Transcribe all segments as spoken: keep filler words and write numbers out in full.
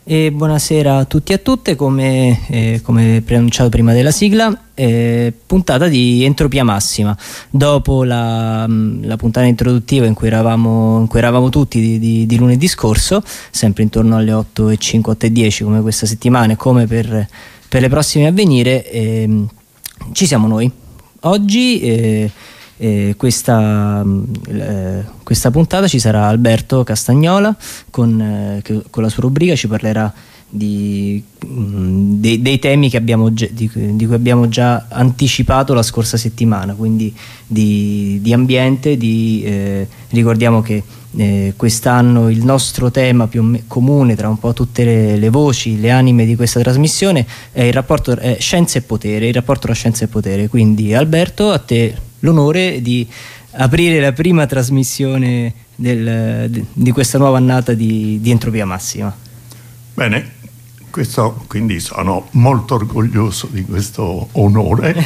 E buonasera a tutti e a tutte, come, eh, come preannunciato prima della sigla, eh, puntata di Entropia Massima. Dopo la, la puntata introduttiva in cui eravamo, in cui eravamo tutti di, di, di lunedì scorso, sempre intorno alle otto e cinque, otto e dieci come questa settimana e come per, per le prossime a venire, eh, ci siamo noi. Oggi eh, eh, questa, eh, questa puntata ci sarà Alberto Castagnola con, eh, che, con la sua rubrica ci parlerà di, mh, dei, dei temi che abbiamo già, di, di cui abbiamo già anticipato la scorsa settimana, quindi di, di ambiente, di, eh, ricordiamo che eh, quest'anno il nostro tema più me- comune tra un po' tutte le, le voci, le anime di questa trasmissione è il rapporto è scienza e potere, il rapporto tra scienza e potere. Quindi Alberto, a te l'onore di aprire la prima trasmissione del, de, di questa nuova annata di, di Entropia Massima. Bene, questo, quindi sono molto orgoglioso di questo onore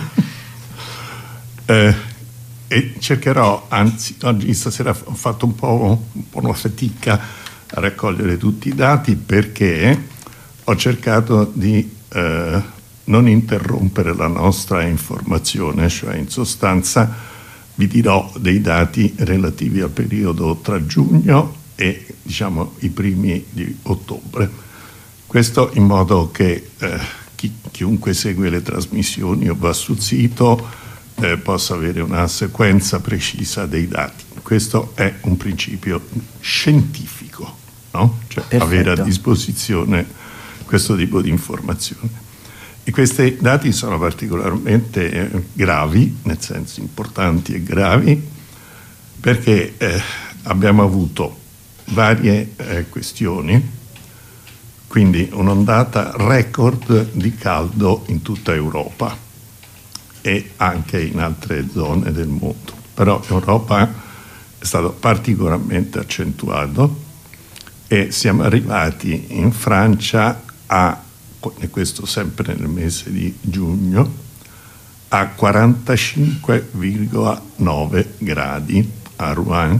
eh, e cercherò, anzi oggi stasera ho fatto un po', un po' una fatica a raccogliere tutti i dati perché ho cercato di eh, non interrompere la nostra informazione, cioè in sostanza vi dirò dei dati relativi al periodo tra giugno e diciamo i primi di ottobre. Questo in modo che eh, chi, chiunque segue le trasmissioni o va sul sito eh, possa avere una sequenza precisa dei dati. Questo è un principio scientifico, no? Cioè Perfetto. Avere a disposizione questo tipo di informazioni. E questi dati sono particolarmente eh, gravi, nel senso importanti e gravi, perché eh, abbiamo avuto varie eh, questioni, quindi un'ondata record di caldo in tutta Europa e anche in altre zone del mondo, però Europa è stato particolarmente accentuato e siamo arrivati in Francia a, e questo sempre nel mese di giugno, a quarantacinque virgola nove gradi a Rouen,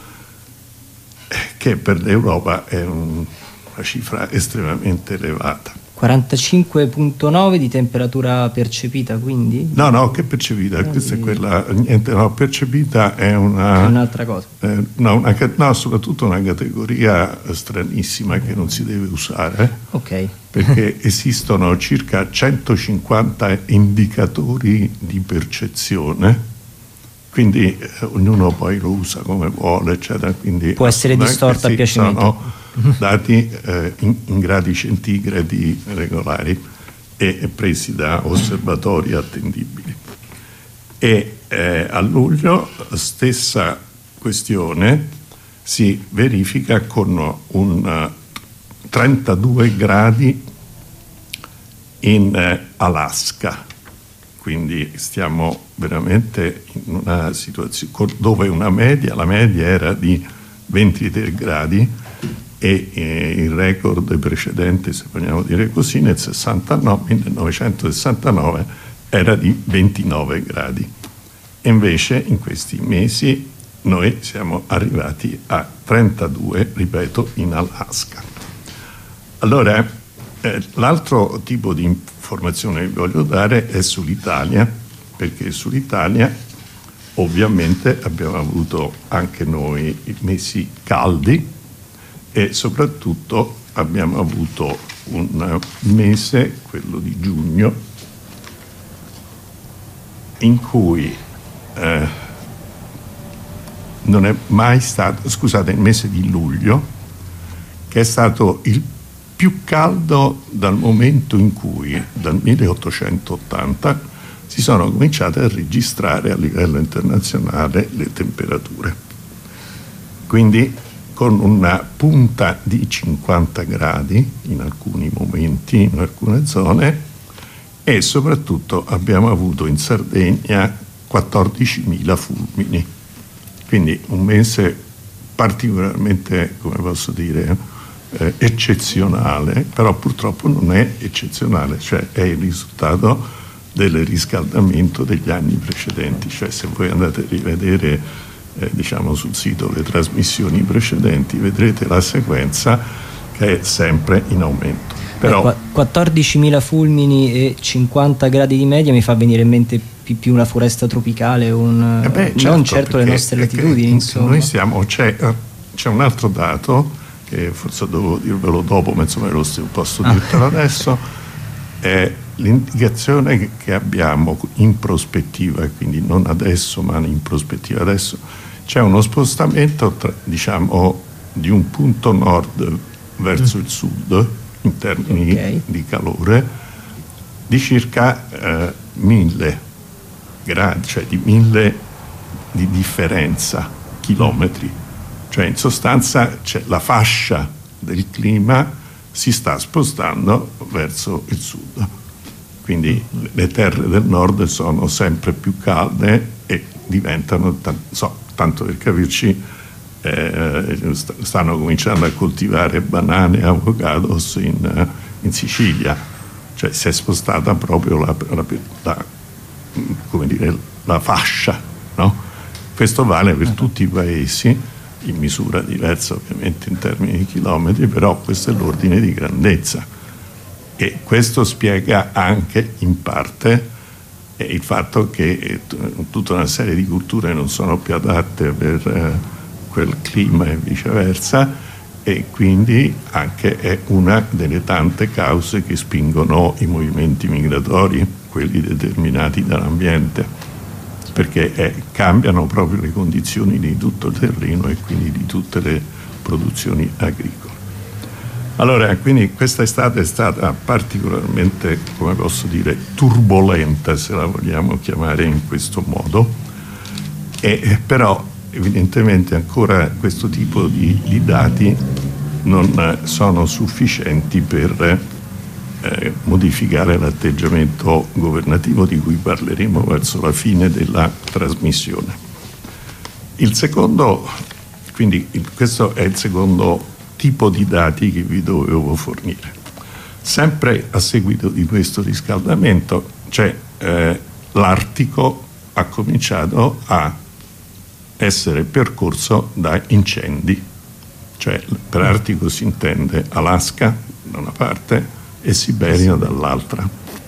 che per l'Europa è un, una cifra estremamente elevata. quarantacinque virgola nove di temperatura percepita, quindi? No, no, che percepita? No, questa di... è quella, niente, no, percepita è una... È un'altra cosa. Eh, no, una, no, soprattutto una categoria stranissima che non si deve usare. Ok. Perché esistono circa centocinquanta indicatori di percezione, quindi eh, ognuno poi lo usa come vuole, eccetera. Quindi può essere distorta a piacimento. Sono dati eh, in, in gradi centigradi regolari e presi da osservatori attendibili. E eh, a luglio la stessa questione si verifica con un uh, trentadue gradi in eh, Alaska, quindi stiamo veramente in una situazione dove una media, la media era di ventitré gradi e eh, il record precedente, se vogliamo dire così, nel sessantanove, millenovecentosessantanove era di ventinove gradi. E invece in questi mesi noi siamo arrivati a trentadue, ripeto, in Alaska. Allora, eh, l'altro tipo di informazione che voglio dare è sull'Italia, perché sull'Italia ovviamente abbiamo avuto anche noi i mesi caldi e soprattutto abbiamo avuto un mese, quello di giugno, in cui eh, non è mai stato, scusate, il mese di luglio, che è stato il più caldo dal momento in cui, dal milleottocentottanta, si sono cominciate a registrare a livello internazionale le temperature. Quindi con una punta di cinquanta gradi in alcuni momenti, in alcune zone, e soprattutto abbiamo avuto in Sardegna quattordicimila fulmini. Quindi un mese particolarmente, come posso dire, eh, eccezionale, però purtroppo non è eccezionale, cioè è il risultato del riscaldamento degli anni precedenti. Cioè se voi andate a rivedere eh, diciamo sul sito le trasmissioni precedenti, vedrete la sequenza che che è sempre in aumento. Però quattordicimila fulmini e cinquanta gradi di media mi fa venire in mente più, più una foresta tropicale, un, eh beh, certo, non certo le nostre latitudini. Insomma. Noi siamo, c'è, c'è un altro dato che forse dovevo dirvelo dopo, ma insomma lo posso ah. dirtelo adesso, è l'indicazione che abbiamo in prospettiva, quindi non adesso ma in prospettiva adesso, c'è uno spostamento tra, diciamo di un punto nord verso mm. il sud in termini okay. di calore di circa eh, mille gradi, cioè di mille di differenza chilometri, cioè in sostanza c'è la fascia del clima si sta spostando verso il sud, quindi le terre del nord sono sempre più calde e diventano, so, tanto per capirci, eh, stanno cominciando a coltivare banane e avocados in, in Sicilia, cioè si è spostata proprio la, la, la, come dire, la fascia, no? Questo vale per tutti i paesi in misura diversa ovviamente in termini di chilometri, però questo è l'ordine di grandezza e questo spiega anche in parte eh, il fatto che eh, tutta una serie di culture non sono più adatte per eh, quel clima e viceversa, e quindi anche è una delle tante cause che spingono i movimenti migratori, quelli determinati dall'ambiente, perché eh, cambiano proprio le condizioni di tutto il terreno e quindi di tutte le produzioni agricole. Allora, quindi questa estate è stata particolarmente, come posso dire, turbolenta, se la vogliamo chiamare in questo modo, e però evidentemente ancora questo tipo di, di dati non sono sufficienti per eh, modificare l'atteggiamento governativo di cui parleremo verso la fine della trasmissione. Il secondo, quindi il, questo è il secondo tipo di dati che vi dovevo fornire. Sempre a seguito di questo riscaldamento, cioè eh, l'Artico ha cominciato a essere percorso da incendi, cioè per Artico si intende Alaska da una parte e Siberia dall'altra,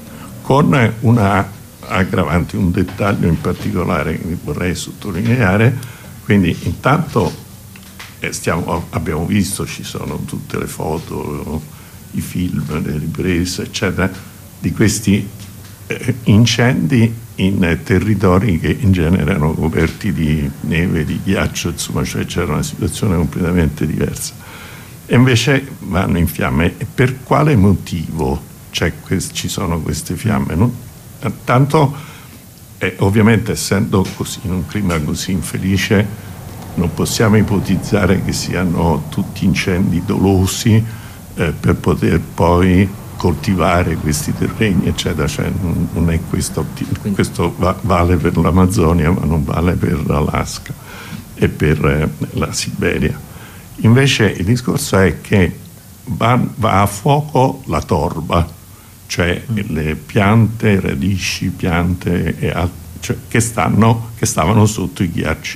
con una aggravante, un dettaglio in particolare che vorrei sottolineare. Quindi intanto eh, stiamo, abbiamo visto, ci sono tutte le foto, i film, le riprese eccetera di questi eh, incendi in territori che in genere erano coperti di neve, di ghiaccio, insomma, cioè c'era una situazione completamente diversa. E invece vanno in fiamme. E per quale motivo c'è quest- ci sono queste fiamme? Non, tanto, eh, ovviamente, essendo così, in un clima così infelice, non possiamo ipotizzare che siano tutti incendi dolosi eh, per poter poi coltivare questi terreni eccetera, cioè non è questo, questo va, vale per l'Amazzonia ma non vale per l'Alaska e per eh, la Siberia. Invece il discorso è che va, va a fuoco la torba, cioè mm. le piante, radici, piante e alt- cioè, che, stanno, che stavano sotto i ghiacci,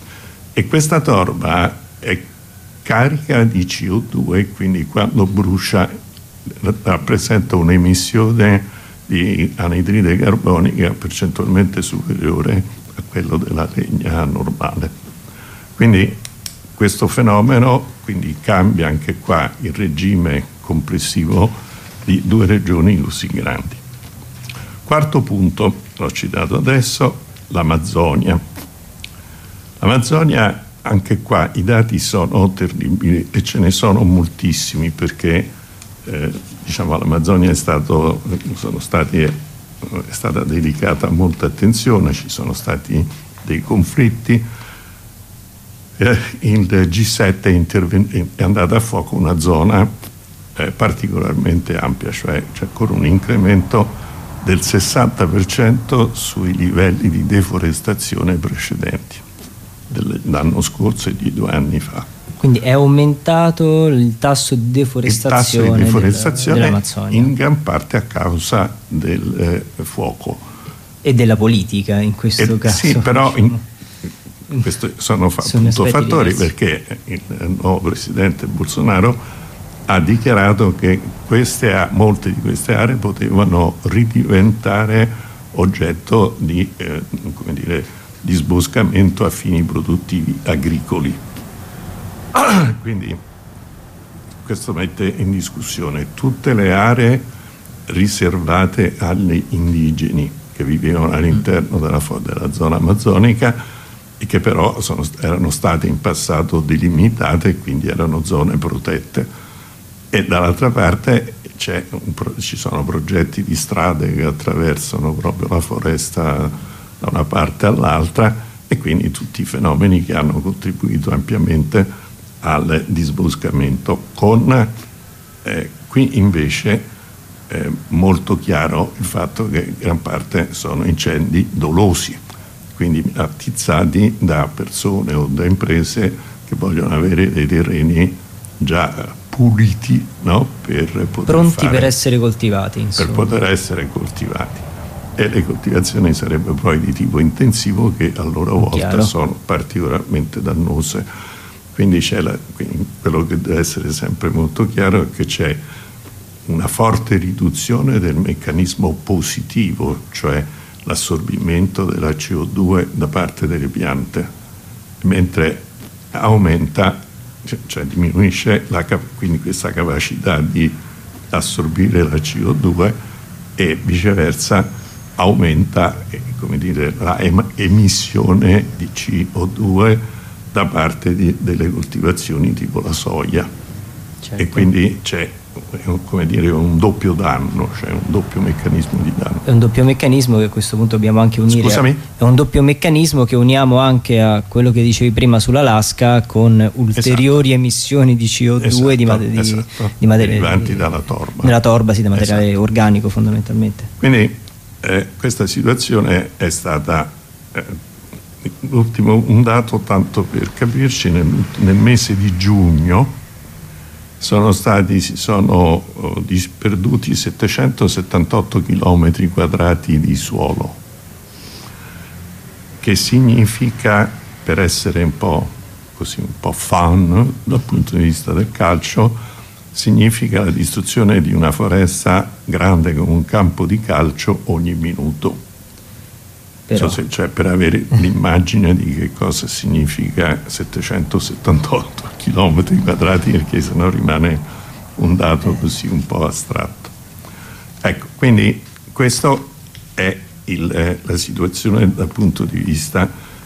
e questa torba è carica di C O due, quindi quando brucia rappresenta un'emissione di anidride carbonica percentualmente superiore a quello della legna normale. Quindi questo fenomeno quindi cambia anche qua il regime complessivo di due regioni così grandi. Quarto punto, l'ho citato adesso, l'Amazzonia. L'Amazzonia, anche qua i dati sono terribili e ce ne sono moltissimi, perché Eh, diciamo all'Amazzonia è, stato, sono stati, è stata dedicata molta attenzione, ci sono stati dei conflitti, eh, il G sette è, interven- è andata a fuoco una zona eh, particolarmente ampia, cioè c'è ancora un incremento del sessanta per cento sui livelli di deforestazione precedenti dell'anno scorso e di due anni fa. Quindi è aumentato il tasso di deforestazione, il tasso di deforestazione del, dell'Amazzonia, in gran parte a causa del eh, fuoco e della politica in questo e, caso. Sì, però in, questi sono, fa, sono fattori diversi, perché il nuovo presidente Bolsonaro ha dichiarato che queste, molte di queste aree potevano ridiventare oggetto di, eh, come dire, di sboscamento a fini produttivi agricoli. Quindi questo mette in discussione tutte le aree riservate agli indigeni che vivevano all'interno della, della zona amazzonica e che però sono, erano state in passato delimitate e quindi erano zone protette. E dall'altra parte c'è un, ci sono progetti di strade che attraversano proprio la foresta da una parte all'altra, e quindi tutti i fenomeni che hanno contribuito ampiamente al disboscamento, con eh, qui invece eh, molto chiaro il fatto che gran parte sono incendi dolosi, quindi attizzati da persone o da imprese che vogliono avere dei terreni già puliti, no? Per poter pronti fare, per essere coltivati, insomma. per poter essere coltivati. E le coltivazioni sarebbero poi di tipo intensivo, che a loro volta Chiaro. sono particolarmente dannose. Quindi c'è la, quindi quello che deve essere sempre molto chiaro è che c'è una forte riduzione del meccanismo positivo, cioè l'assorbimento della C O due da parte delle piante, mentre aumenta, cioè diminuisce la, quindi questa capacità di assorbire la C O due, e viceversa aumenta, eh, come dire, la em- emissione di C O due da parte di, delle coltivazioni tipo la soia. Certo. E quindi c'è, come dire, un doppio danno, cioè un doppio meccanismo di danno. È un doppio meccanismo che a questo punto dobbiamo anche unire. Scusami? È un doppio meccanismo che uniamo anche a quello che dicevi prima sull'Alaska, con ulteriori esatto. emissioni di C O due esatto, di, mate- di, esatto. di materia derivanti dalla torba. Nella torba, sì, da materiale esatto. organico fondamentalmente. Quindi eh, questa situazione è stata eh, l'ultimo, un dato tanto per capirci, nel, nel mese di giugno sono stati, si sono oh, disperduti settecentosettantotto chilometri quadrati di suolo, che significa, per essere un po' così un po' fun dal punto di vista del calcio, significa la distruzione di una foresta grande come un campo di calcio ogni minuto. Però. So se, cioè, per avere l'immagine di che cosa significa settecentosettantotto chilometri quadrati, perché sennò rimane un dato così un po' astratto. Ecco, quindi questo è il, eh, la situazione dal punto di vista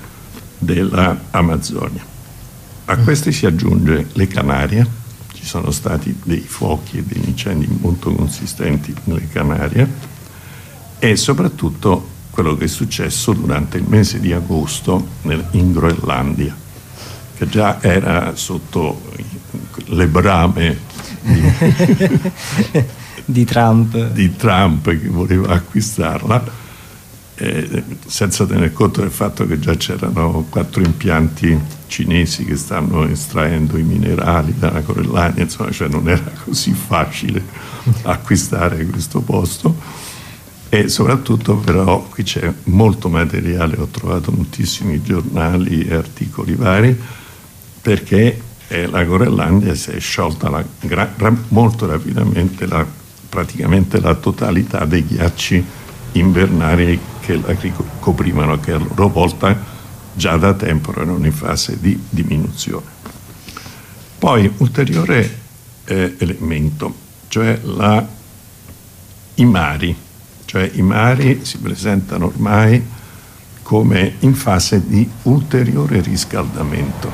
dell'Amazzonia. A queste si aggiunge le Canarie. Ci sono stati dei fuochi e degli incendi molto consistenti nelle Canarie, e soprattutto quello che è successo durante il mese di agosto nel, in Groenlandia, che già era sotto le brame di, di Trump. di Trump che voleva acquistarla, eh, senza tener conto del fatto che già c'erano quattro impianti cinesi che stanno estraendo i minerali dalla Groenlandia, insomma, cioè non era così facile acquistare questo posto. E soprattutto però qui c'è molto materiale, ho trovato moltissimi giornali e articoli vari, perché eh, la Groenlandia si è sciolta la, gra, molto rapidamente la, praticamente la totalità dei ghiacci invernali che la coprivano, che a loro volta già da tempo erano in fase di diminuzione. Poi ulteriore eh, elemento, cioè la, i mari. Cioè i mari si presentano ormai come in fase di ulteriore riscaldamento,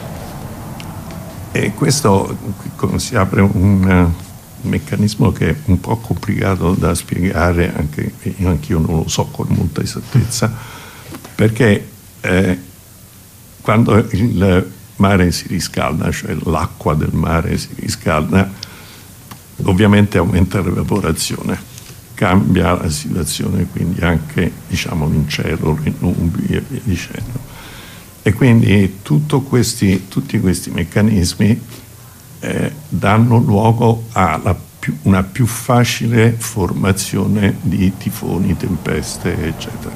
e questo si apre un, un meccanismo che è un po' complicato da spiegare, anche anche io non lo so con molta esattezza, perché eh, quando il mare si riscalda, cioè l'acqua del mare si riscalda, ovviamente aumenta l'evaporazione, cambia la situazione, quindi anche, diciamo, in cielo, le nubi e via dicendo. E quindi tutto questi, tutti questi meccanismi eh, danno luogo a la più, una più facile formazione di tifoni, tempeste, eccetera.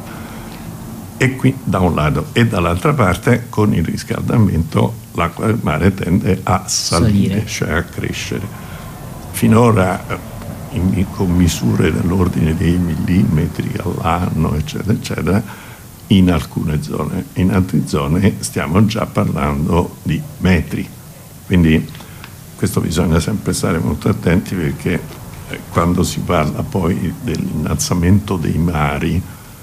E qui da un lato, e dall'altra parte con il riscaldamento l'acqua del mare tende a salire, salire. cioè a crescere. finora in, con misure dell'ordine dei millimetri all'anno, eccetera, eccetera, in alcune zone. In altre zone stiamo già parlando di metri. Quindi questo bisogna sempre stare molto attenti, perché eh, quando si parla poi dell'innalzamento dei mari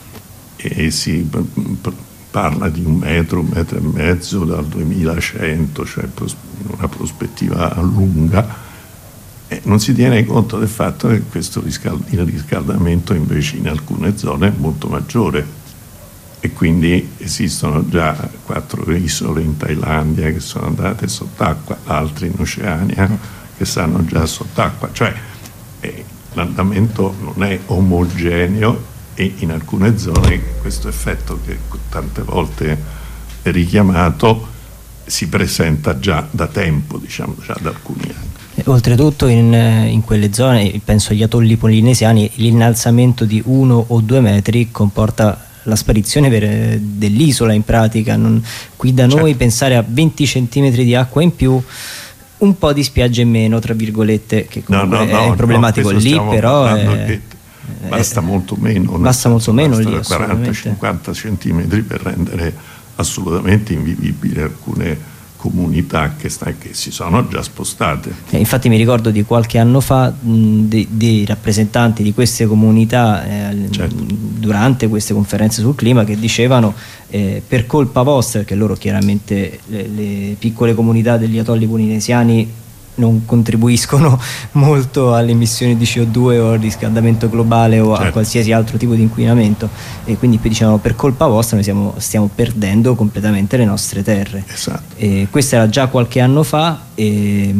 e si parla di un metro, un metro e mezzo dal duemilacento, cioè in una prospettiva lunga, eh, non si tiene conto del fatto che questo riscal- il riscaldamento invece in alcune zone è molto maggiore, e quindi esistono già quattro isole in Thailandia che sono andate sott'acqua, altre in Oceania che stanno già sott'acqua, cioè eh, l'andamento non è omogeneo, e in alcune zone questo effetto che tante volte è richiamato si presenta già da tempo, diciamo già da alcuni anni. E oltretutto in, in quelle zone, penso agli atolli polinesiani, l'innalzamento di uno o due metri comporta la sparizione per, dell'isola in pratica. Non, qui da noi certo. Pensare a venti centimetri di acqua in più, un po' di spiagge in meno, tra virgolette, che comunque no, no, no, è problematico no, lì, però è, basta è, molto meno, basta molto meno lì, quaranta cinquanta centimetri per rendere assolutamente invivibili alcune comunità che, sta, che si sono già spostate. Eh, infatti mi ricordo di qualche anno fa mh, dei, dei rappresentanti di queste comunità eh, certo. durante queste conferenze sul clima, che dicevano eh, per colpa vostra, perché loro chiaramente le, le piccole comunità degli atolli polinesiani non contribuiscono molto alle emissioni di C O due o al riscaldamento globale o certo. a qualsiasi altro tipo di inquinamento, e quindi diciamo per colpa vostra noi siamo, stiamo perdendo completamente le nostre terre. Esatto. E questo era già qualche anno fa, e,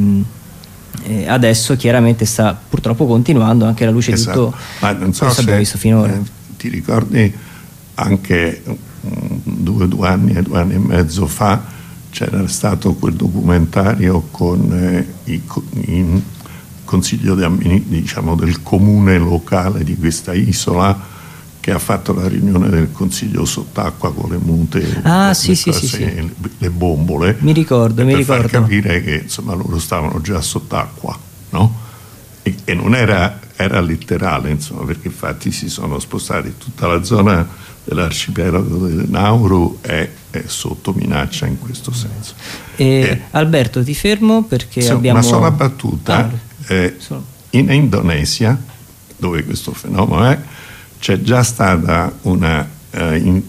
e adesso chiaramente sta purtroppo continuando anche alla luce esatto. di tutto Ma non so questo abbiamo visto finora. Eh, ti ricordi anche um, due, due anni e due anni e mezzo fa c'era stato quel documentario con eh, i, il consiglio di, diciamo, del comune locale di questa isola, che ha fatto la riunione del consiglio sott'acqua con le mute, ah, le, sì, le, sì, cose, sì, sì. le, le bombole, mi ricordo, mi per ricordo. far capire che insomma loro stavano già sott'acqua, no? E, e non era, era letterale, insomma, perché infatti si sono spostati, tutta la zona dell'arcipelago del Nauru è, è sotto minaccia in questo senso. E, eh, Alberto, ti fermo perché so, abbiamo una sola battuta. Ah, eh, in Indonesia, dove questo fenomeno è, c'è già stata una eh, in,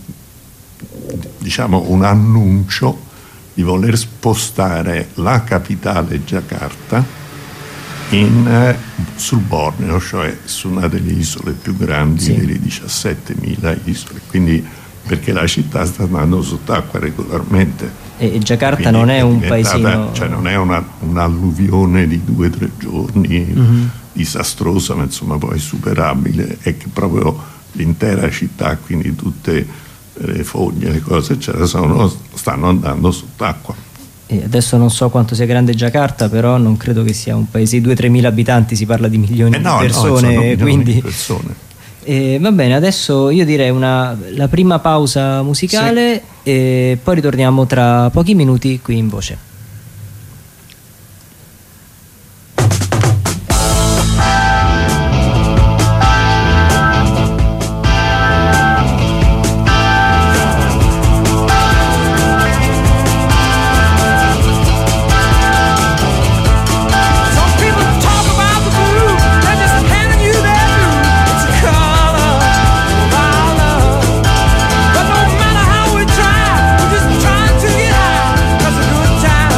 diciamo un annuncio di voler spostare la capitale Giacarta in, eh, sul Borneo, cioè su una delle isole più grandi, sì. delle diciassettemila isole, quindi perché la città sta andando sott'acqua regolarmente. E Giacarta non è, è un paesino, cioè non è una, un'alluvione di due o tre giorni mm-hmm. disastrosa, ma insomma poi superabile, è che proprio l'intera città, quindi tutte le foglie, le cose eccetera, sono, stanno andando sott'acqua. E adesso non so quanto sia grande Giacarta, però non credo che sia un paese di due o tre mila abitanti, si parla di milioni eh no, di persone, no, milioni quindi di persone. Eh, va bene, adesso io direi una, la prima pausa musicale sì. E poi ritorniamo tra pochi minuti qui in Voce. Time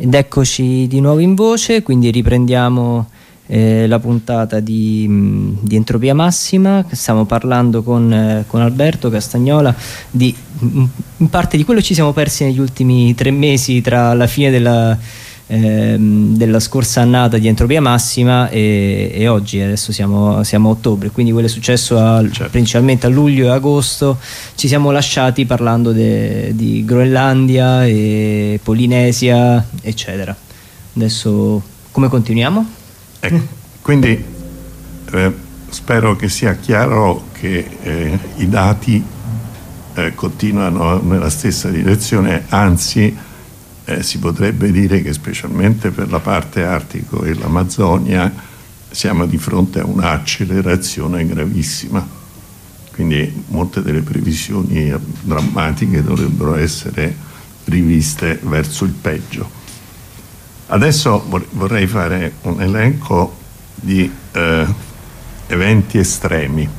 Ed eccoci di nuovo in voce, quindi riprendiamo eh, la puntata di, mh, di Entropia Massima. Stiamo parlando con, eh, con Alberto Castagnola di mh, in parte di quello che ci siamo persi negli ultimi tre mesi tra la fine della, eh, della scorsa annata di Entropia Massima e, e oggi. Adesso siamo, siamo a ottobre, quindi quello è successo a, certo. principalmente a luglio e agosto. Ci siamo lasciati parlando de, di Groenlandia e Polinesia eccetera. Adesso come continuiamo? Ecco, quindi eh, spero che sia chiaro che eh, i dati eh, continuano nella stessa direzione, anzi eh, si potrebbe dire che specialmente per la parte artico e l'Amazzonia siamo di fronte a un'accelerazione gravissima, quindi molte delle previsioni drammatiche dovrebbero essere riviste verso il peggio. Adesso vorrei fare un elenco di eh, eventi estremi.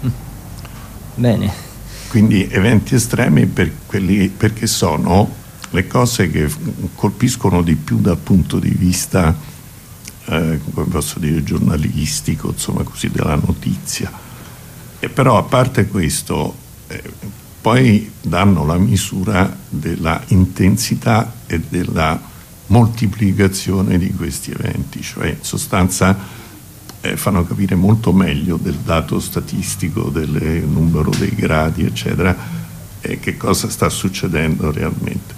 Bene. Quindi eventi estremi per quelli, perché sono le cose che colpiscono di più dal punto di vista, eh, come posso dire, giornalistico, insomma così, della notizia. E però a parte questo, eh, poi danno la misura della intensità e della moltiplicazione di questi eventi, cioè in sostanza eh, fanno capire molto meglio del dato statistico, del numero dei gradi eccetera, eh, che cosa sta succedendo realmente.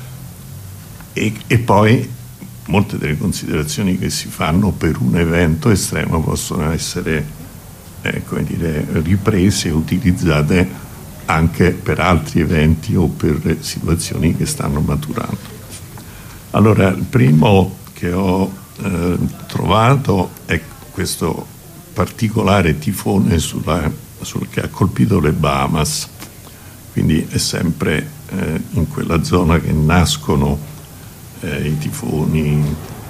E, e poi molte delle considerazioni che si fanno per un evento estremo possono essere eh, come dire, riprese e utilizzate anche per altri eventi o per situazioni che stanno maturando. Allora, il primo che ho eh, trovato è questo particolare tifone sulla, sul, che ha colpito le Bahamas, quindi è sempre eh, in quella zona che nascono eh, i tifoni,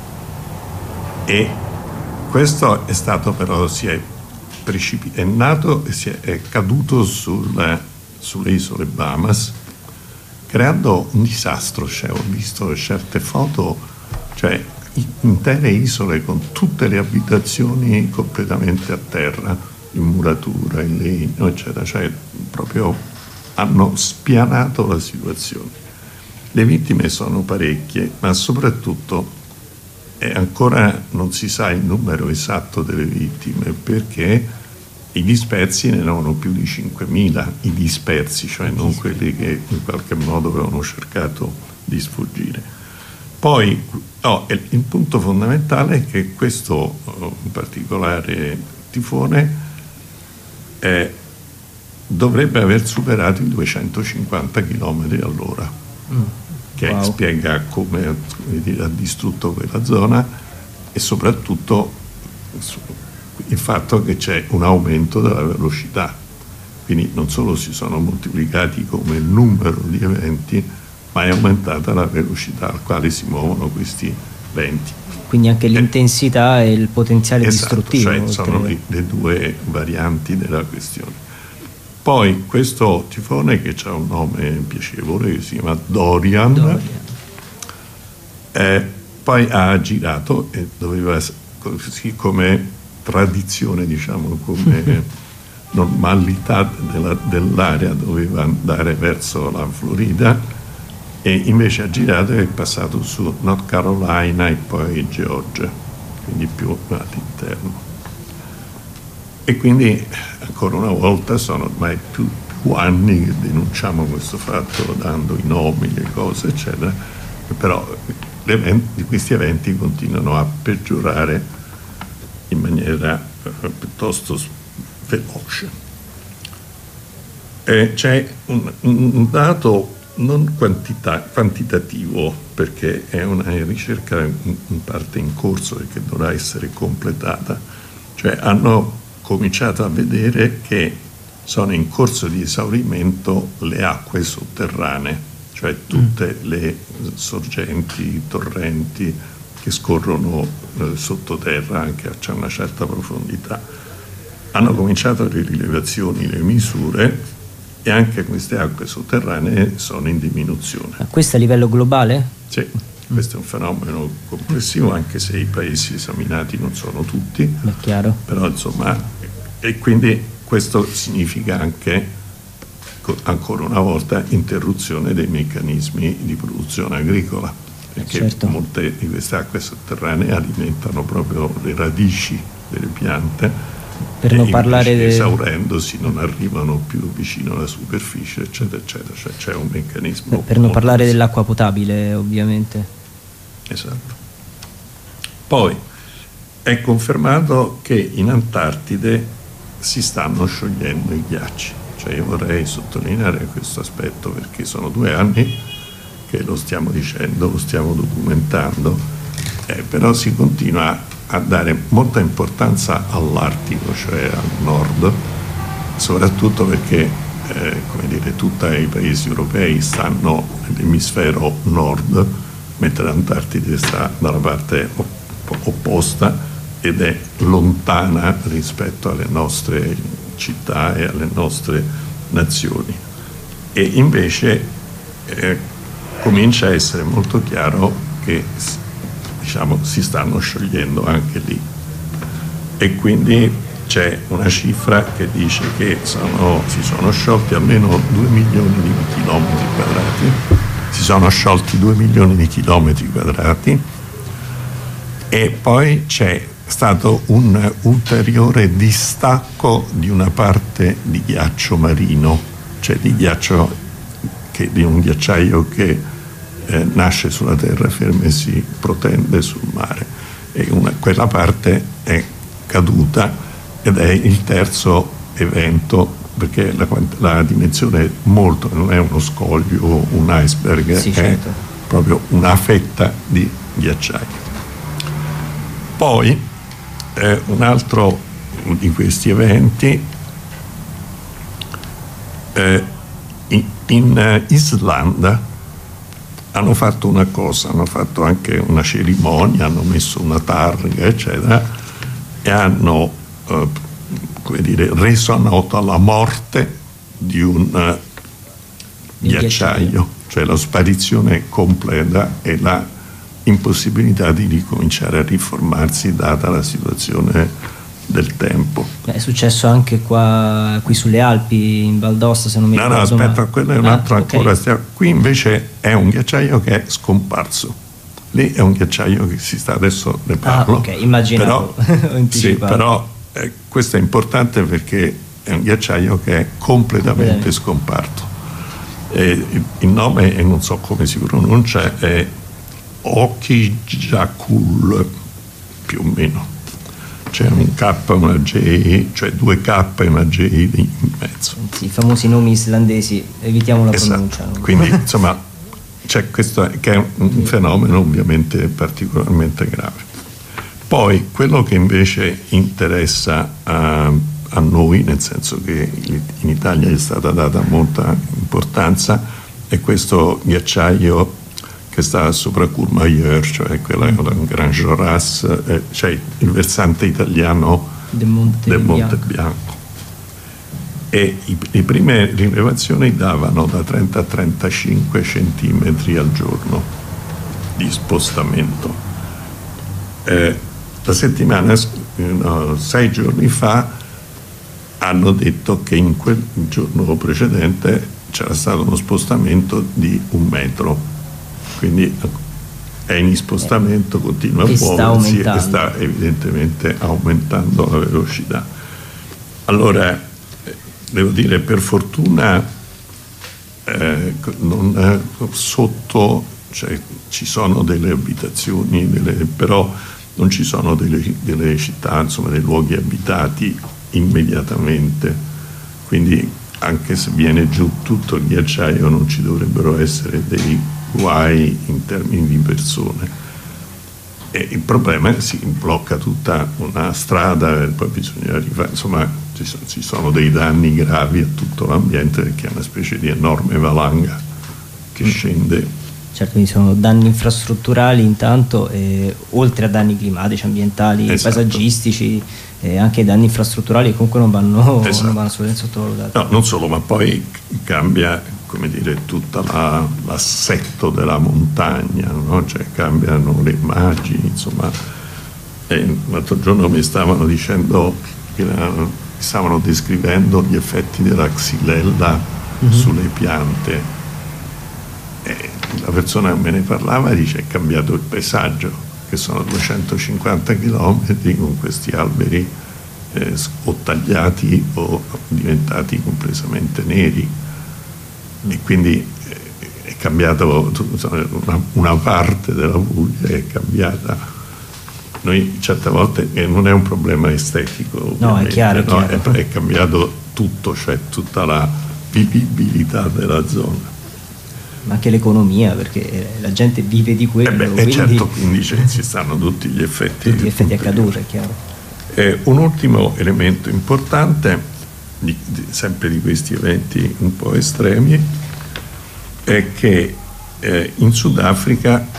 e questo è stato però, si è, precipitato, è nato e si è, è caduto sul, sulle isole Bahamas, creando un disastro. Cioè, ho visto certe foto, cioè intere isole con tutte le abitazioni completamente a terra, in muratura, in legno, eccetera. Cioè proprio hanno spianato la situazione. Le vittime sono parecchie, ma soprattutto eh, ancora non si sa il numero esatto delle vittime, perché i dispersi ne erano più di cinquemila, i dispersi, cioè non quelli che in qualche modo avevano cercato di sfuggire. Poi oh, il punto fondamentale è che questo oh, particolare tifone eh, dovrebbe aver superato i duecentocinquanta chilometri all'ora, mm. che wow. spiega come, come dire, ha distrutto quella zona, e soprattutto il fatto che c'è un aumento della velocità, quindi non solo si sono moltiplicati come numero di eventi, ma è aumentata la velocità al quale si muovono questi venti. Quindi anche l'intensità e, e il potenziale esatto, distruttivo. Cioè sono le, le due varianti della questione. Poi questo tifone, che ha un nome piacevole, che si chiama Dorian, Dorian. Eh, poi ha girato e doveva, così come tradizione, diciamo, come normalità della, dell'area, doveva andare verso la Florida, e invece ha girato e è passato su North Carolina e poi Georgia, quindi più all'interno. E quindi ancora una volta sono ormai più, più anni che denunciamo questo fatto, dando i nomi, le cose eccetera, però eventi, questi eventi continuano a peggiorare in maniera eh, piuttosto veloce. Eh, c'è un, un dato non quantità, quantitativo, perché è una ricerca in, in parte in corso e che dovrà essere completata. Cioè hanno cominciato a vedere che sono in corso di esaurimento le acque sotterranee, cioè tutte mm. le sorgenti, torrenti che scorrono eh, sottoterra, anche a una certa profondità. Hanno cominciato le rilevazioni, le misure, e anche queste acque sotterranee sono in diminuzione. Ma questo a livello globale? Sì. Questo è un fenomeno complessivo, anche se i paesi esaminati non sono tutti, è chiaro. Però insomma, e quindi questo significa anche, ancora una volta, interruzione dei meccanismi di produzione agricola, perché certo. molte di queste acque sotterranee alimentano proprio le radici delle piante, per non parlare de... de... esaurendosi non arrivano più vicino alla superficie, eccetera eccetera, cioè c'è un meccanismo. Beh, per non parlare dell'acqua potabile, ovviamente. Esatto. Poi è confermato che in Antartide si stanno sciogliendo i ghiacci, cioè io vorrei sottolineare questo aspetto perché sono due anni che lo stiamo dicendo, lo stiamo documentando, eh, però si continua a dare molta importanza all'Artico, cioè al nord, soprattutto perché eh, come dire, tutti i paesi europei stanno nell'emisfero nord, mentre l'Antartide sta dalla parte opposta ed è lontana rispetto alle nostre città e alle nostre nazioni. E invece eh, comincia a essere molto chiaro che diciamo, si stanno sciogliendo anche lì, e quindi c'è una cifra che dice che sono, si sono sciolti almeno due milioni di chilometri quadrati, si sono sciolti due milioni di chilometri quadrati, e poi c'è stato un ulteriore distacco di una parte di ghiaccio marino, cioè di ghiaccio che, di un ghiacciaio che Eh, nasce sulla terraferma e si protende sul mare, e una, quella parte è caduta ed è il terzo evento, perché la, la dimensione è molto, non è uno scoglio o un iceberg, sì, è certo. proprio una fetta di ghiacciaio. Poi eh, un altro di questi eventi eh, in, in Islanda hanno fatto una cosa, hanno fatto anche una cerimonia, hanno messo una targa, eccetera, e hanno eh, come dire, reso nota la morte di un uh, ghiacciaio, cioè la sparizione completa e la impossibilità di ricominciare a riformarsi data la situazione del tempo. È successo anche qua qui sulle Alpi, in Val d'Aosta, se non mi no, ricordo. No, aspetta, ma... quello è un altro ah, ancora. Okay. Qui invece è un ghiacciaio che è scomparso. Lì è un ghiacciaio che si sta, adesso ne parlo. Ah, ok, immaginavo. Però, sì, però eh, questo è importante perché è un ghiacciaio che è completamente Bene. scomparto. E il, il nome, e non so come si pronuncia, è Okyakull, più o meno. C'è un K e una J, cioè due K e una J in mezzo. Sì, i famosi nomi islandesi, evitiamo la esatto. pronuncia. Quindi insomma c'è questo che è un fenomeno ovviamente particolarmente grave. Poi quello che invece interessa a, a noi, nel senso che in Italia è stata data molta importanza, è questo ghiacciaio che sta sopra Courmayeur, cioè quella del Grand Joras, eh, cioè il versante italiano del Monte, del Monte Bianco. Bianco. E i, le prime rilevazioni davano da trenta a trentacinque centimetri al giorno di spostamento. Eh, la settimana, no, sei giorni fa, hanno detto che in quel giorno precedente c'era stato uno spostamento di un metro. Quindi è in spostamento, continua a muoversi e sta evidentemente aumentando la velocità. Allora, devo dire, per fortuna eh, non, eh, sotto cioè, ci sono delle abitazioni, delle, però non ci sono delle, delle città, insomma, dei luoghi abitati immediatamente. Quindi anche se viene giù tutto il ghiacciaio non ci dovrebbero essere dei guai in termini di persone, e il problema è che si blocca tutta una strada e poi bisogna rifare, insomma ci sono, ci sono dei danni gravi a tutto l'ambiente perché è una specie di enorme valanga che mm. scende. Certo, quindi sono danni infrastrutturali intanto, eh, oltre a danni climatici, ambientali, esatto. paesaggistici, e anche danni infrastrutturali che comunque non vanno, esatto. non vanno assolutamente sottovalutati. No, non solo, ma poi cambia, come dire, dire, tutto la, l'assetto della montagna, no? Cioè cambiano le immagini, insomma. E l'altro giorno mi stavano dicendo che mi stavano descrivendo gli effetti della xylella mm-hmm. sulle piante, e la persona che me ne parlava dice: è cambiato il paesaggio, che sono duecentocinquanta chilometri con questi alberi eh, o tagliati o diventati completamente neri, e quindi eh, è cambiato una, una parte della Puglia è cambiata. Noi certe volte eh, non è un problema estetico, no, è chiaro, no? è, chiaro. È, è cambiato tutto, cioè tutta la vivibilità della zona. Ma anche l'economia, perché la gente vive di quello. Eh beh, quindi... certo, quindi ci stanno tutti gli effetti. Tutti gli effetti a caduta, è chiaro. Eh, un ultimo elemento importante, di, di, sempre di questi eventi un po' estremi, è che eh, in Sudafrica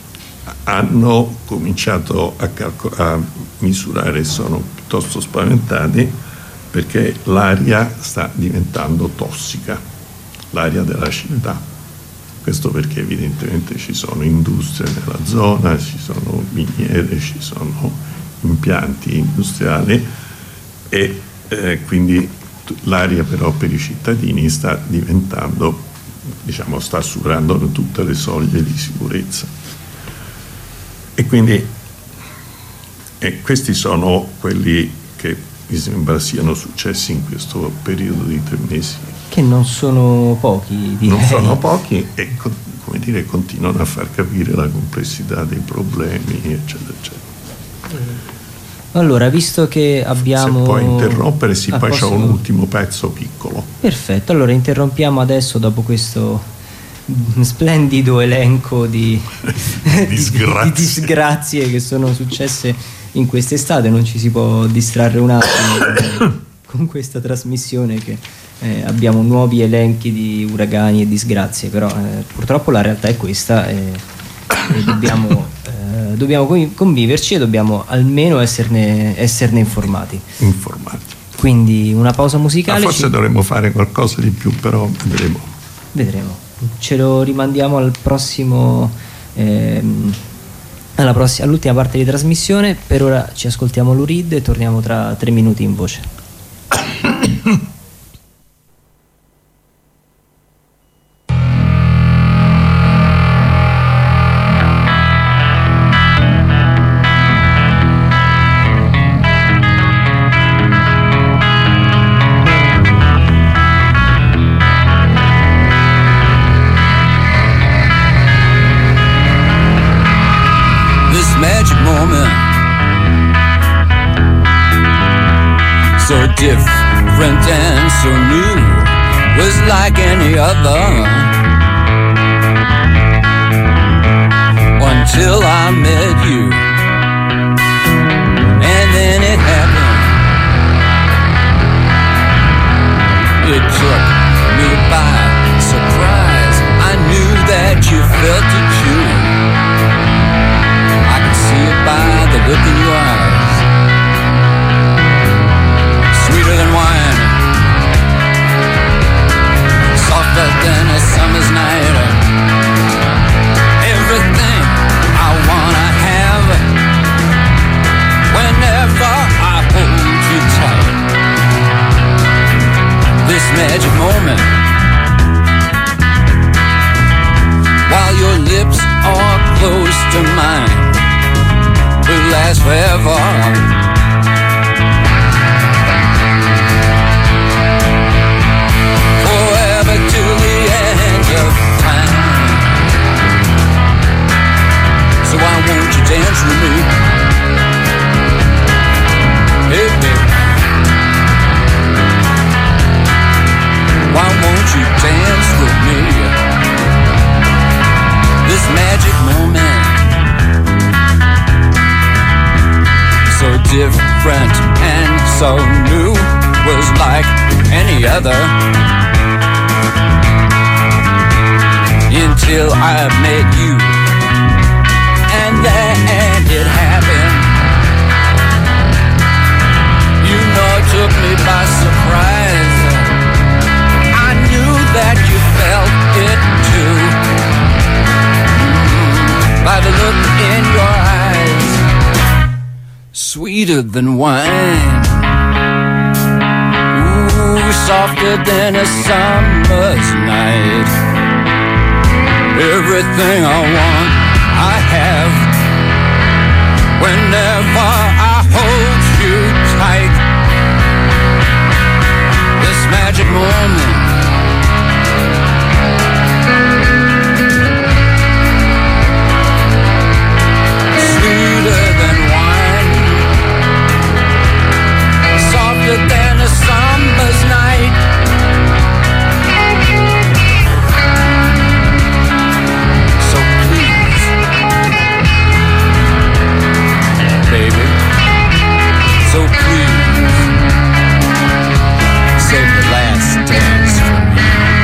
hanno cominciato a, calco- a misurare, sono piuttosto spaventati perché l'aria sta diventando tossica, l'aria della città. Questo perché evidentemente ci sono industrie nella zona, ci sono miniere, ci sono impianti industriali, e eh, quindi l'aria però per i cittadini sta diventando, diciamo, sta superando tutte le soglie di sicurezza. E quindi e questi sono quelli che mi sembra siano successi in questo periodo di tre mesi. Che non sono pochi, direi. Non sono pochi e, come dire, continuano a far capire la complessità dei problemi, eccetera, eccetera. Allora, visto che abbiamo... Se puoi interrompere, sì, ah, poi posso... c'è un ultimo pezzo piccolo. Perfetto, allora interrompiamo adesso, dopo questo splendido elenco di, disgrazie. di, di disgrazie che sono successe in quest'estate. Non ci si può distrarre un attimo con questa trasmissione, che eh, abbiamo nuovi elenchi di uragani e disgrazie, però eh, purtroppo la realtà è questa, e, e dobbiamo, eh, dobbiamo conviverci e dobbiamo almeno esserne, esserne informati. informati. Quindi una pausa musicale. Ma forse ci... dovremmo fare qualcosa di più, però vedremo. Vedremo. Ce lo rimandiamo al prossimo, ehm, alla prossima, all'ultima parte di trasmissione. Per ora ci ascoltiamo Lou Reed e torniamo tra tre minuti in voce. Different and so new, was like any other, until I met you, and then it happened. It took me by surprise. I knew that you felt it too. I could see it by the look in your eyes. Sweeter than wine, softer than a summer's night. Everything I wanna have whenever I hold you tight. This magic moment, while your lips are close to mine, will last forever. Till the end of time. So why won't you dance with me? Hey baby, why won't you dance with me? This magic moment, so different and so new, was like any other, until I met you, and then it happened. You know, it took me by surprise. I knew that you felt sweeter than wine. Ooh, softer than a summer's night. Everything I want, I have. Whenever I hold you tight, this magic moment, sweeter than wine, softer than a summer's night. So please, baby, so please, save the last dance for me.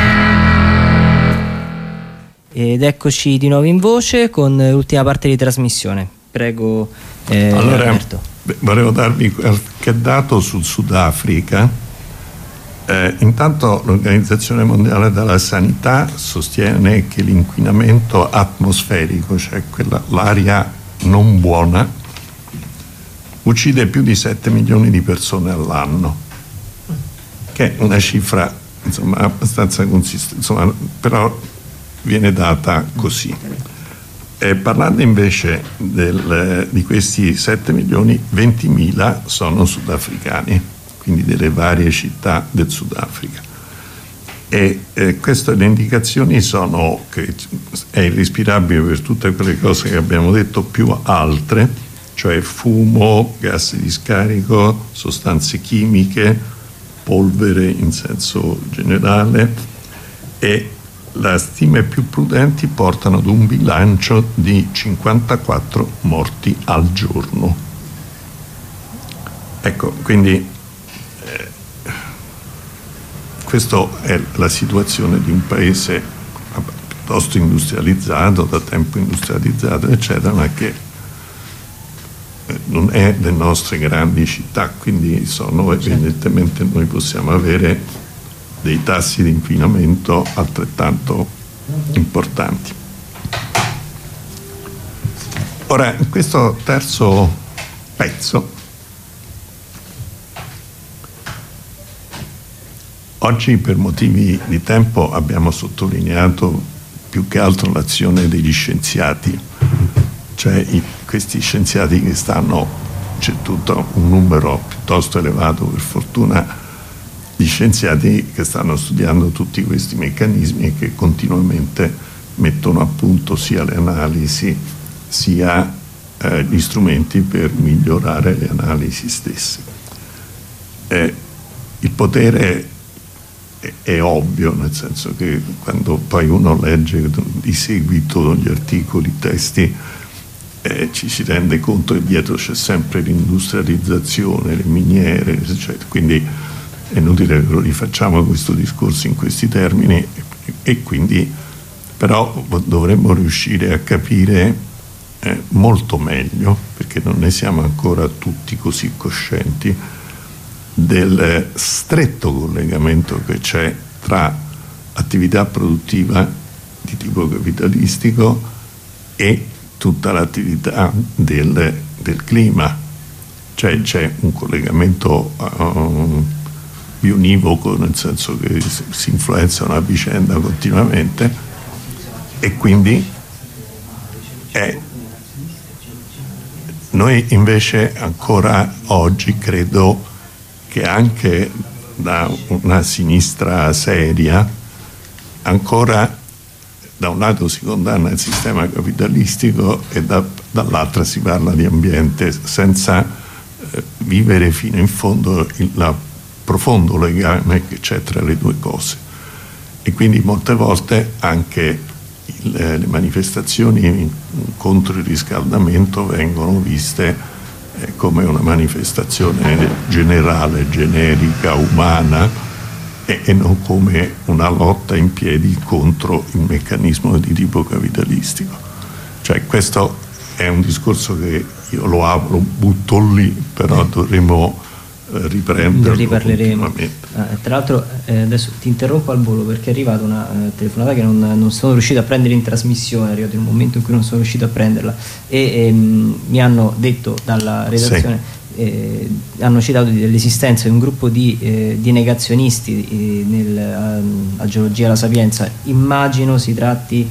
Ed eccoci di nuovo in voce con l'ultima parte di trasmissione. Prego, eh, allora, Alberto. beh, volevo darvi qualche dato sul Sudafrica. Eh, intanto l'Organizzazione Mondiale della Sanità sostiene che l'inquinamento atmosferico, cioè quella, l'aria non buona, uccide più di sette milioni di persone all'anno, che è una cifra insomma abbastanza consistente, insomma, però viene data così. E parlando invece del, di questi sette milioni, ventimila sono sudafricani, quindi delle varie città del Sudafrica. E eh, queste le indicazioni sono che è irrespirabile per tutte quelle cose che abbiamo detto, più altre, cioè fumo, gas di scarico, sostanze chimiche, polvere in senso generale, e le stime più prudenti portano ad un bilancio di cinquantaquattro morti al giorno. Ecco, quindi eh, questa è la situazione di un paese piuttosto industrializzato, da tempo industrializzato, eccetera, ma che non è le nostre grandi città, quindi sono evidentemente noi possiamo avere dei tassi di inquinamento altrettanto importanti. Ora, in questo terzo pezzo, oggi per motivi di tempo abbiamo sottolineato più che altro l'azione degli scienziati, cioè i, questi scienziati che stanno, c'è tutto un numero piuttosto elevato per fortuna di scienziati che stanno studiando tutti questi meccanismi e che continuamente mettono a punto sia le analisi sia eh, gli strumenti per migliorare le analisi stesse. Eh, il potere è, è ovvio, nel senso che quando poi uno legge di seguito gli articoli, i testi, eh, ci si rende conto che dietro c'è sempre l'industrializzazione, le miniere, eccetera. Quindi è inutile che lo rifacciamo questo discorso in questi termini, e, e quindi però dovremmo riuscire a capire eh, molto meglio, perché non ne siamo ancora tutti così coscienti, del stretto collegamento che c'è tra attività produttiva di tipo capitalistico e tutta l'attività del, del clima. Cioè c'è un collegamento uh, bionivoco, nel senso che si influenzano a vicenda continuamente, e quindi è, noi invece ancora oggi credo che anche da una sinistra seria ancora da un lato si condanna il sistema capitalistico e da, dall'altra si parla di ambiente senza eh, vivere fino in fondo il la profondo legame che c'è tra le due cose. E quindi molte volte anche il, le manifestazioni contro il riscaldamento vengono viste eh, come una manifestazione generale, generica, umana, e, e non come una lotta in piedi contro il meccanismo di tipo capitalistico. Cioè questo è un discorso che io lo apro, butto lì, però dovremo riprendere. Riparleremo. Ah, tra l'altro eh, adesso ti interrompo al volo perché è arrivata una eh, telefonata che non, non sono riuscito a prendere in trasmissione, è arrivato il momento in cui non sono riuscito a prenderla e ehm, mi hanno detto dalla redazione sì. eh, hanno citato dell'esistenza di un gruppo di, eh, di negazionisti eh, nel, a, a Geologia La Sapienza. Immagino si tratti,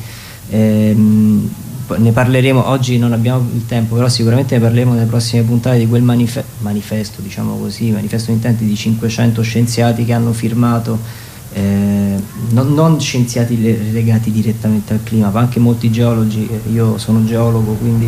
ehm, ne parleremo oggi, non abbiamo il tempo, però sicuramente ne parleremo nelle prossime puntate, di quel manife- manifesto, diciamo così, manifesto di intenti di cinquecento scienziati che hanno firmato, eh, non, non scienziati legati direttamente al clima, ma anche molti geologi. Io sono geologo, quindi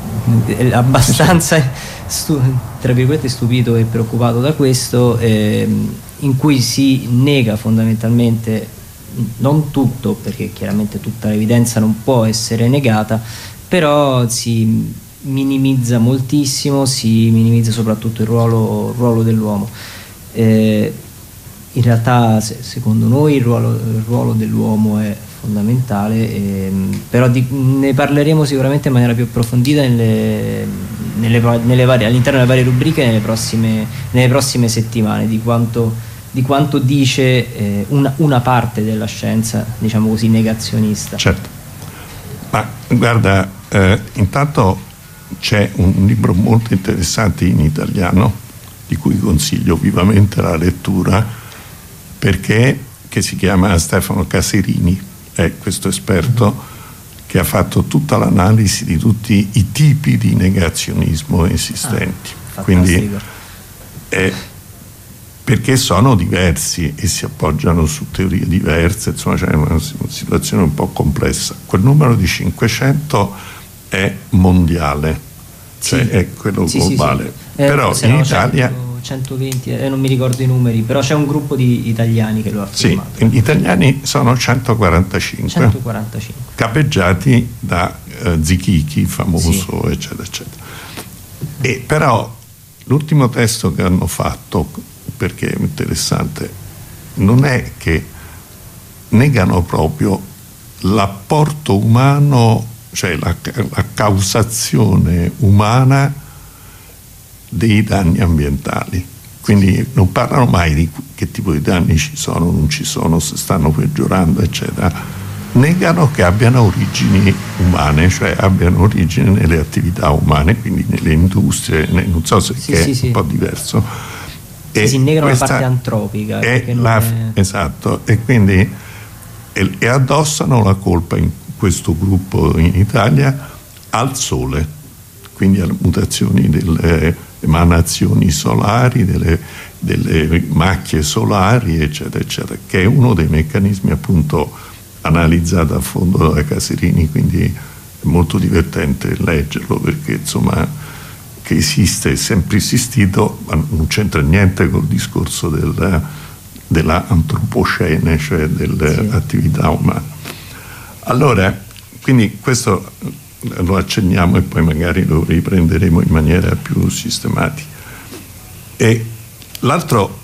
è abbastanza stu- tra virgolette stupito e preoccupato da questo, eh, in cui si nega fondamentalmente, non tutto, perché chiaramente tutta l'evidenza non può essere negata, però si minimizza moltissimo, si minimizza soprattutto il ruolo, il ruolo dell'uomo. Eh, in realtà se, secondo noi il ruolo, il ruolo dell'uomo è fondamentale, ehm, però di, ne parleremo sicuramente in maniera più approfondita nelle, nelle, nelle varie, all'interno delle varie rubriche nelle prossime, nelle prossime settimane, di quanto, di quanto dice eh, una, una parte della scienza, diciamo così, negazionista. Certo, ma guarda, eh, intanto c'è un libro molto interessante in italiano di cui consiglio vivamente la lettura, perché che si chiama Stefano Caserini, è questo esperto che ha fatto tutta l'analisi di tutti i tipi di negazionismo esistenti. Ah, quindi è, perché sono diversi e si appoggiano su teorie diverse, insomma c'è una situazione un po' complessa. Quel numero di cinquecento è mondiale, cioè sì, è quello sì, globale, sì, sì. Eh, però in Italia cento, centoventi, eh, non mi ricordo i numeri, però c'è un gruppo di italiani che lo ha firmato. Sì, gli italiani sono centoquarantacinque, centoquarantacinque. capeggiati da eh, Zichichi, famoso, sì, eccetera, eccetera. E però l'ultimo testo che hanno fatto, perché è interessante, non è che negano proprio l'apporto umano, cioè la, la causazione umana dei danni ambientali. Quindi non parlano mai di che tipo di danni ci sono, non ci sono, se stanno peggiorando, eccetera. Negano che abbiano origini umane, cioè abbiano origini nelle attività umane, quindi nelle industrie, non so se sì, che sì, è sì. un po' diverso. Sì, e si negano la parte antropica. È la, è... Esatto, e quindi e, e addossano la colpa in questo gruppo in Italia al sole, quindi alle mutazioni delle emanazioni solari, delle, delle macchie solari, eccetera, eccetera, che è uno dei meccanismi appunto analizzato a fondo da Caserini, quindi è molto divertente leggerlo, perché insomma che esiste, è sempre esistito, ma non c'entra niente col discorso del, della antropocene, cioè dell'attività sì. umana. Allora, quindi questo lo accenniamo e poi magari lo riprenderemo in maniera più sistematica. E l'altro,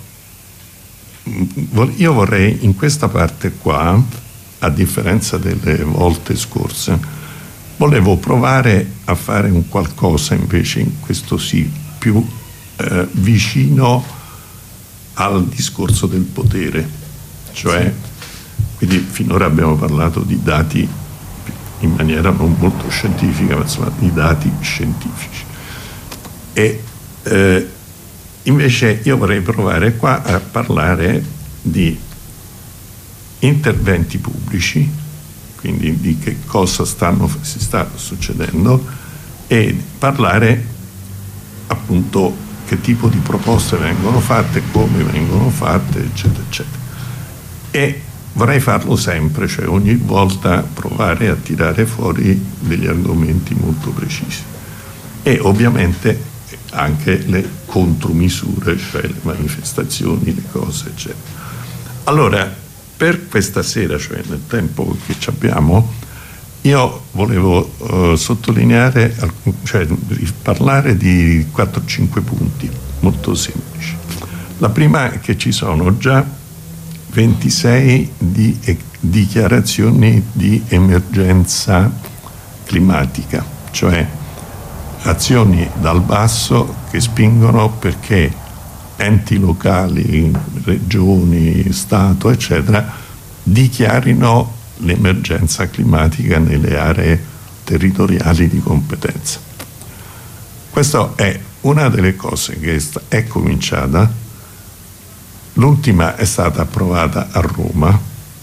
io vorrei in questa parte qua, a differenza delle volte scorse, volevo provare a fare un qualcosa invece in questo sì più eh, vicino al discorso del potere, cioè sì. quindi finora abbiamo parlato di dati in maniera non molto scientifica, ma insomma di dati scientifici. E eh, invece io vorrei provare qua a parlare di interventi pubblici, quindi di che cosa stanno, si sta succedendo, e parlare appunto che tipo di proposte vengono fatte, come vengono fatte, eccetera, eccetera. E vorrei farlo sempre, cioè ogni volta provare a tirare fuori degli argomenti molto precisi e ovviamente anche le contromisure, cioè le manifestazioni, le cose, eccetera. Allora, per questa sera, cioè nel tempo che ci abbiamo, io volevo uh, sottolineare, cioè parlare di quattro cinque punti molto semplici. La prima è che ci sono già ventisei di dichiarazioni di emergenza climatica, cioè azioni dal basso che spingono perché enti locali, regioni, Stato, eccetera, dichiarino l'emergenza climatica nelle aree territoriali di competenza. Questo è una delle cose che è cominciata, l'ultima è stata approvata a Roma,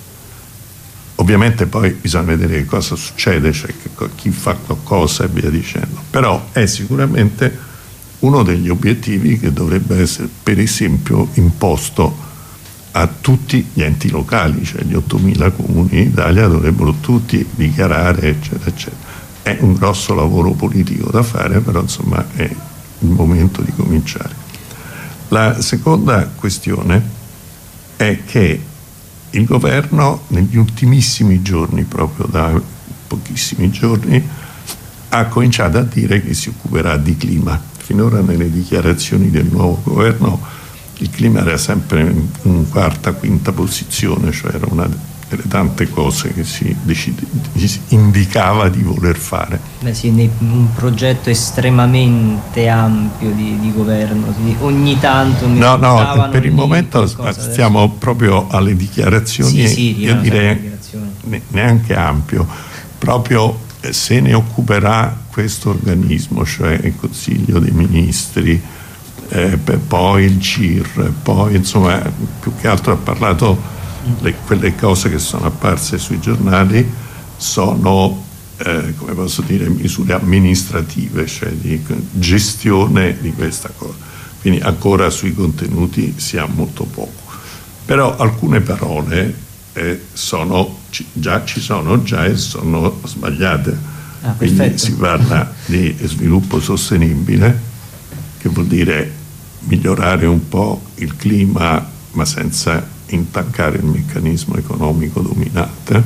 ovviamente poi bisogna vedere che cosa succede, cioè che, chi fa qualcosa e via dicendo, però è sicuramente uno degli obiettivi che dovrebbe essere per esempio imposto a tutti gli enti locali, cioè gli ottomila comuni d'Italia dovrebbero tutti dichiarare eccetera eccetera. È un grosso lavoro politico da fare, però insomma è il momento di cominciare. La seconda questione è che il governo negli ultimissimi giorni, proprio da pochissimi giorni, ha cominciato a dire che si occuperà di clima. Finora nelle dichiarazioni del nuovo governo il clima era sempre in quarta, quinta posizione, cioè era una delle tante cose che si, decide, si indicava di voler fare. Beh sì, un progetto estremamente ampio di, di governo, ogni tanto mi no no per il momento stiamo adesso. Proprio alle dichiarazioni, sì, sì, io direi neanche ampio, proprio se ne occuperà questo organismo, cioè il Consiglio dei Ministri, eh, poi il C I R, poi insomma più che altro ha parlato. Le, quelle cose che sono apparse sui giornali sono, eh, come posso dire, misure amministrative, cioè di gestione di questa cosa. Quindi ancora sui contenuti si ha molto poco. Però alcune parole eh, sono, già ci sono già e sono sbagliate. Ah, Quindi perfetto. Si parla di sviluppo sostenibile, che vuol dire migliorare un po' il clima, ma senza intaccare il meccanismo economico dominante,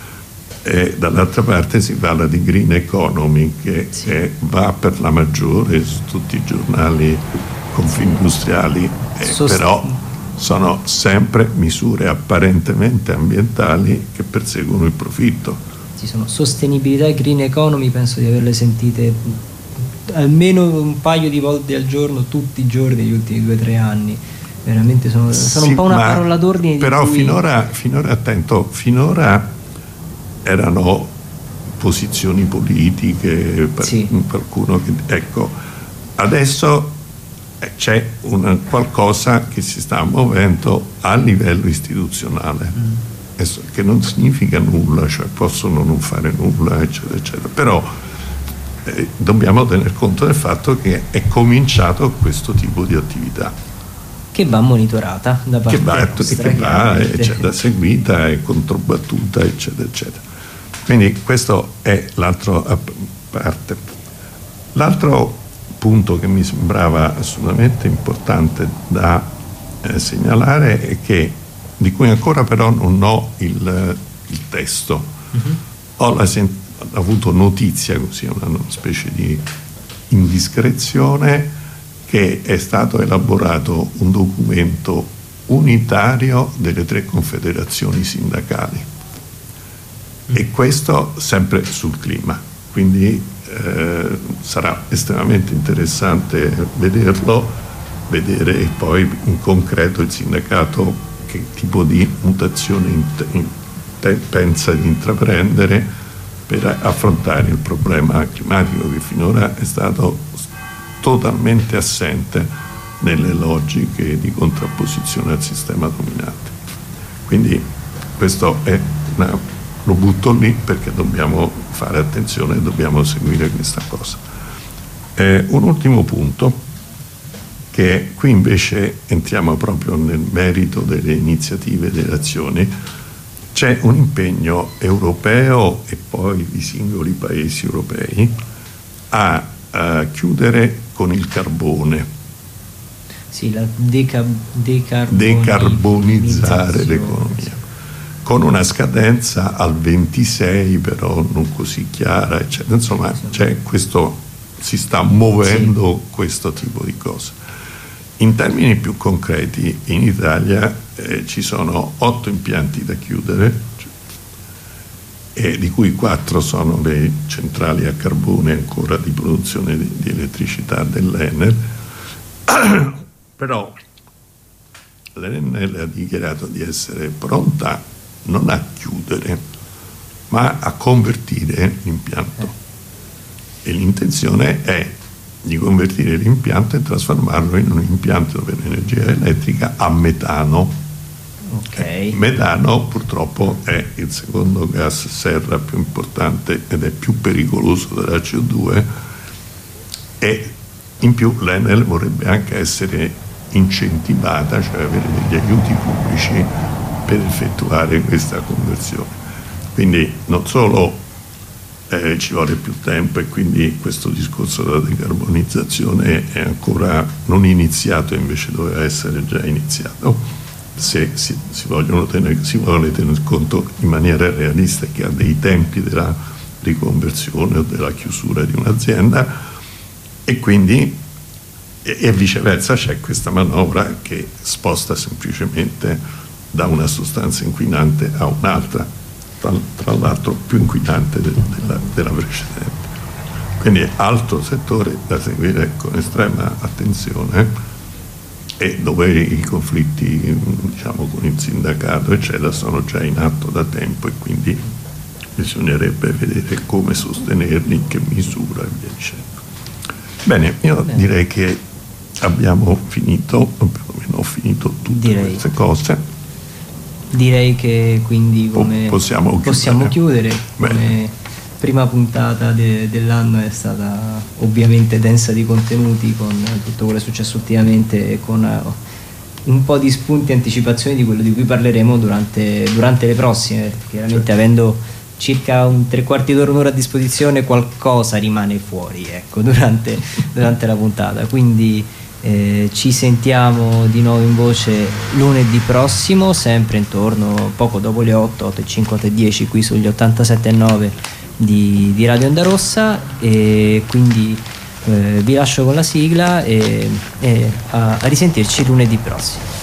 e dall'altra parte si parla di green economy che sì. è, va per la maggiore su tutti i giornali confindustriali, eh, Sost- però sono sempre misure apparentemente ambientali che perseguono il profitto. Ci sono sostenibilità e green economy, penso di averle sentite almeno un paio di volte al giorno tutti i giorni negli ultimi due o tre anni. Veramente sono, sono sì, un po' una parola d'ordine. Però di cui... finora, finora, attento, finora erano posizioni politiche, per sì. qualcuno che, ecco, adesso c'è una, qualcosa che si sta muovendo a livello istituzionale, mm. che non significa nulla, cioè possono non fare nulla, eccetera, eccetera, però eh, dobbiamo tener conto del fatto che è cominciato questo tipo di attività. Che va monitorata da parte che va, nostra, che va eccetera, seguita e controbattuta, eccetera, eccetera. Quindi questo è l'altra parte. L'altro punto che mi sembrava assolutamente importante da eh, segnalare è che, di cui ancora però non ho il, il testo, uh-huh. ho, la, ho avuto notizia, così una, una specie di indiscrezione, che è stato elaborato un documento unitario delle tre confederazioni sindacali, mm. e questo sempre sul clima, quindi eh, sarà estremamente interessante vederlo, vedere poi in concreto il sindacato che tipo di mutazione in, in, te, pensa di intraprendere per affrontare il problema climatico, che finora è stato totalmente assente nelle logiche di contrapposizione al sistema dominante. Quindi questo è una, lo butto lì perché dobbiamo fare attenzione e dobbiamo seguire questa cosa. Eh, un ultimo punto, che qui invece entriamo proprio nel merito delle iniziative e delle azioni. C'è un impegno europeo e poi di singoli paesi europei a, a chiudere con il carbone. Sì, la deca, decarbonizzare l'economia, con una scadenza al ventisei, però non così chiara, eccetera. Insomma, c'è questo, si sta muovendo sì. questo tipo di cose. In termini più concreti, in Italia eh, ci sono otto impianti da chiudere, e di cui quattro sono le centrali a carbone ancora di produzione di, di elettricità dell'Enel. Però l'Enel ha dichiarato di essere pronta non a chiudere, ma a convertire l'impianto, e l'intenzione è di convertire l'impianto e trasformarlo in un impianto per energia elettrica a metano. Okay. Il metano purtroppo è il secondo gas serra più importante ed è più pericoloso della C O due, e in più l'Enel vorrebbe anche essere incentivata, cioè avere degli aiuti pubblici per effettuare questa conversione. Quindi non solo eh, ci vuole più tempo, e quindi questo discorso della decarbonizzazione è ancora non iniziato, invece doveva essere già iniziato, se si, si, vogliono tenere, si vuole tenere conto in maniera realista che ha dei tempi della riconversione o della chiusura di un'azienda, e quindi e, e viceversa c'è questa manovra che sposta semplicemente da una sostanza inquinante a un'altra, tra, tra l'altro più inquinante de, della, della precedente. Quindi è altro settore da seguire con estrema attenzione, e dove i conflitti, diciamo, con il sindacato eccetera sono già in atto da tempo, e quindi bisognerebbe vedere come sostenerli, in che misura e via dicendo. Bene, io Bene. direi che abbiamo finito, o perlomeno ho finito tutte direi. queste cose. Direi che quindi come possiamo chiudere, possiamo chiudere come prima puntata de, dell'anno è stata ovviamente densa di contenuti, con tutto quello che è successo ultimamente e con uh, un po' di spunti e anticipazioni di quello di cui parleremo durante, durante le prossime. Chiaramente, certo, avendo circa un tre quarti d'ora, un'ora a disposizione, qualcosa rimane fuori, ecco, durante, durante la puntata. Quindi eh, ci sentiamo di nuovo in voce lunedì prossimo, sempre intorno poco dopo le otto, otto e cinque, otto e dieci, qui sugli ottantasette e nove di, di Radio Onda Rossa, e quindi eh, vi lascio con la sigla e, e a, a risentirci lunedì prossimo.